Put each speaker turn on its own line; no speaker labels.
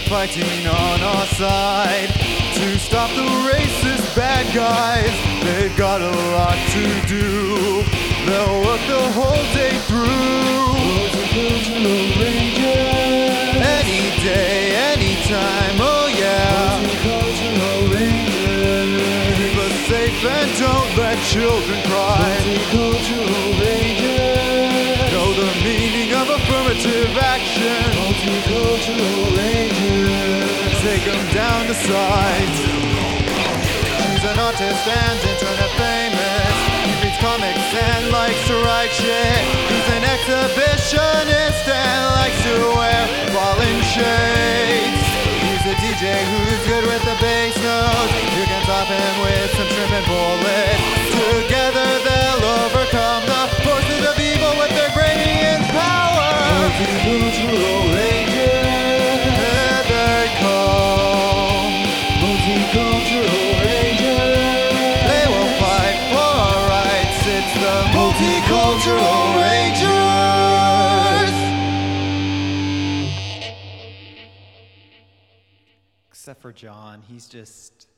fighting on our side to stop the racist bad guys. They've got a lot to do. They'll work the whole day through.
Multicultural Rangers.
Any day, anytime, oh yeah.
Multicultural Rangers.
Keep us safe and don't let children cry.
Multicultural Rangers.
Know the meaning of affirmative action.
Multicultural Rangers.
Take them down to sight. He's an artist and internet famous. He reads comics and likes to write shit. He's an exhibitionist and likes to wear fallen shades. He's a DJ who's good with the bass notes. You can stop him with some shrimp and bullets. Together they'll overcome the forces of evil with their gradient power.
Multicultural Rangers.
Here they come.
Multicultural Rangers.
They will fight for our rights. It's the Multicultural Rangers. Except for John, he's just